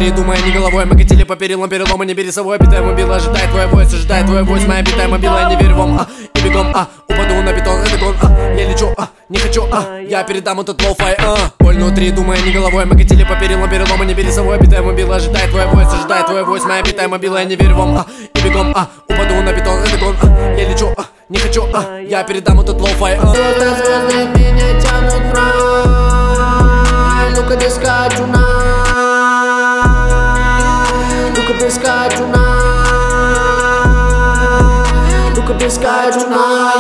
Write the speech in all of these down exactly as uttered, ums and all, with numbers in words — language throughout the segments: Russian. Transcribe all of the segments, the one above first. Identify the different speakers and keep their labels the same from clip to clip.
Speaker 1: внутри, думая не головой. Мы катили по перилам, перелома не бери собой. Обитая мобила, ожидает твой войс, ожидает твой войс. Моя обитая мобила, я не верю вам, а, и бегом, а, упаду на бетон, это гон, а, я лечу, а, не хочу, а, я передам этот лоу-фай, а. Боль внутри, думая не головой. Мы катили по перилам, перелома не бери собой. Обитая мобила, ожидает твой войс, ожидает твой войс. Моя обитая мобила, я не верю вам, а, и бегом, а, упаду на бетон, это гон, а, я лечу, а, не хочу, а, я передам этот лоу-фай, а.
Speaker 2: Звезды, звезды меня тянут в рай. Ну-ка прискачу на, ну-ка прискачу на, ну-ка прискачу на.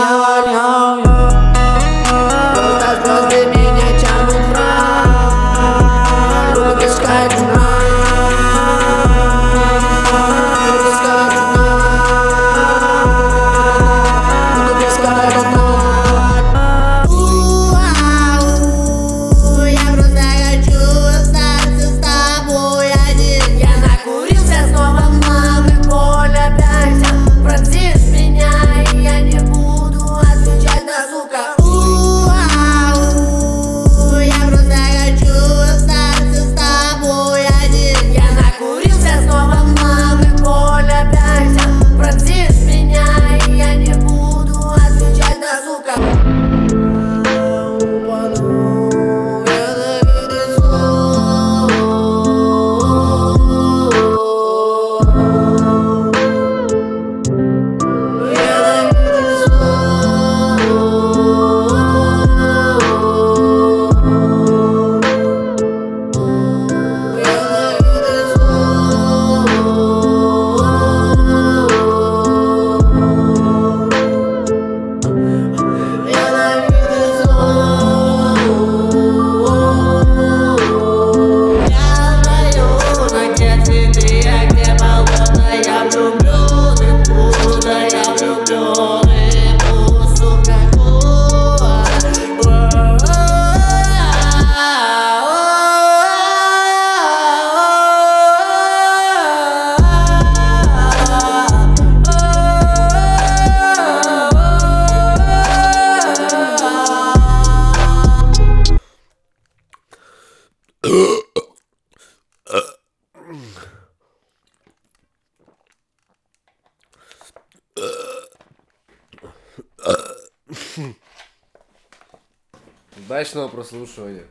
Speaker 2: Звезды, звезды меня тянут в рай. Ну-ка прискачу на, прискачу на, ну-ка прискачу на.
Speaker 1: Удачного прослушивания.